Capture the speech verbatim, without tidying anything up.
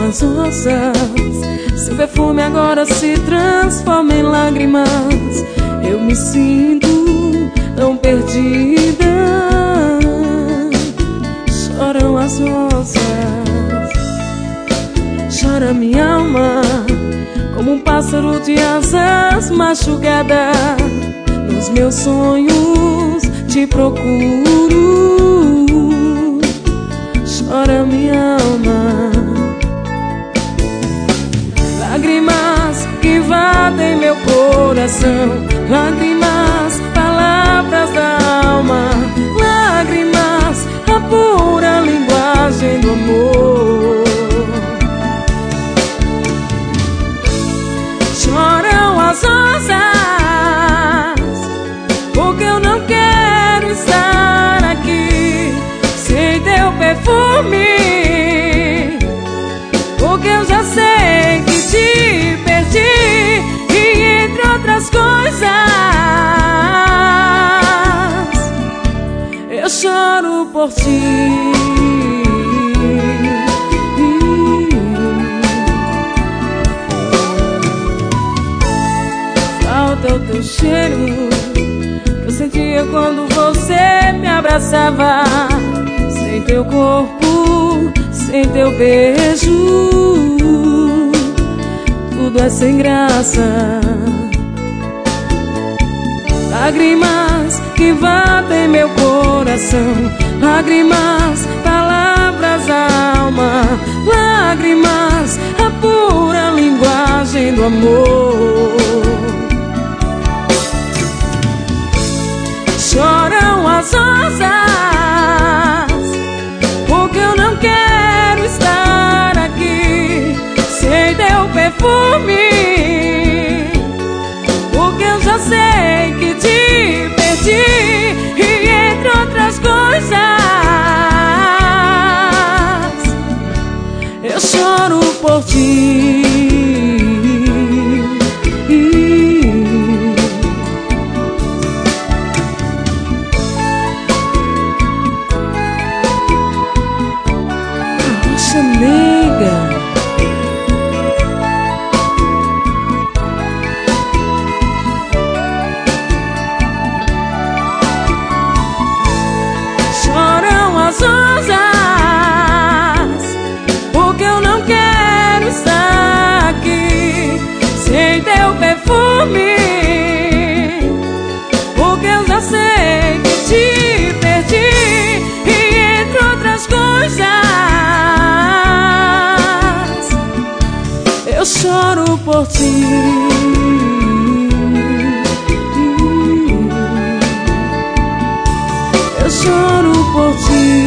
as rosas, seu perfume agora se transforma em lágrimas. Eu me sinto tão perdida. Choram as rosas, chora minha alma, como um pássaro de asas machucada. Nos meus sonhos te procuro. Chora minha alma, lágrimas que invadem meu coração, lágrimas, palavras da alma, lágrimas, a pura linguagem do amor. Choram as rosas, porque eu não quero estar aqui sem teu perfume, porque eu já sei que te perdi, e entre outras coisas eu choro por ti. Falta o teu cheiro que eu sentia quando você me abraçava. Sem teu corpo, sem teu beijo, tudo é sem graça. Lágrimas que invadem meu coração, lágrimas, palavras da alma, lágrimas, a pura linguagem do amor. Choram as rosas, porque eu não quero estar aqui sem teu perfume, porque eu já sei que te perdi, e entre outras coisas eu choro por ti. Nega, choram as rosas, porque eu não quero estar aqui sem teu perfume, porque eu já sei que te perdi, e entre outras coisas eu choro por ti. Eu choro por ti.